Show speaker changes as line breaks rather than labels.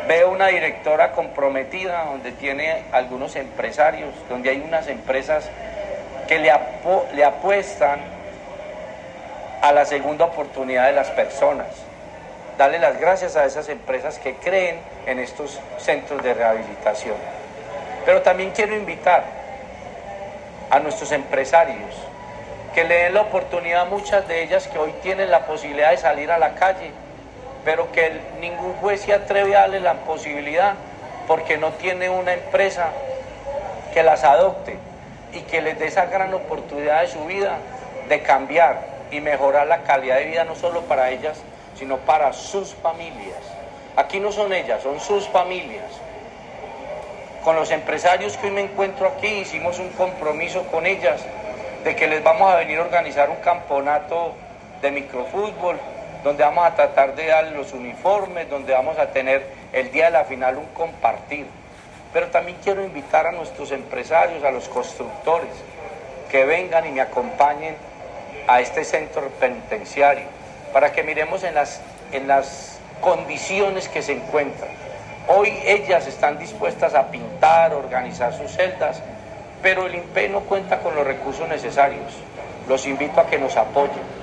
Veo una directora comprometida, donde tiene algunos empresarios, donde hay unas empresas que le apuestan a la segunda oportunidad de las personas. Darle las gracias a esas empresas que creen en estos centros de rehabilitación. Pero también quiero invitar a nuestros empresarios que le den la oportunidad a muchas de ellas que hoy tienen la posibilidad de salir a la calle, pero que ningún juez se atreve a darle la posibilidad porque no tiene una empresa que las adopte y que les dé esa gran oportunidad de su vida de cambiar y mejorar la calidad de vida no solo para ellas, sino para sus familias. Aquí no son ellas, son sus familias. Con los empresarios que hoy me encuentro aquí hicimos un compromiso con ellas de que les vamos a venir a organizar un campeonato de microfútbol, donde vamos a tratar de dar los uniformes, donde vamos a tener el día de la final un compartir. Pero también quiero invitar a nuestros empresarios, a los constructores, que vengan y me acompañen a este centro penitenciario, para que miremos en las condiciones que se encuentran. Hoy ellas están dispuestas a pintar, organizar sus celdas, pero el INPE no cuenta con los recursos necesarios. Los invito a que nos apoyen.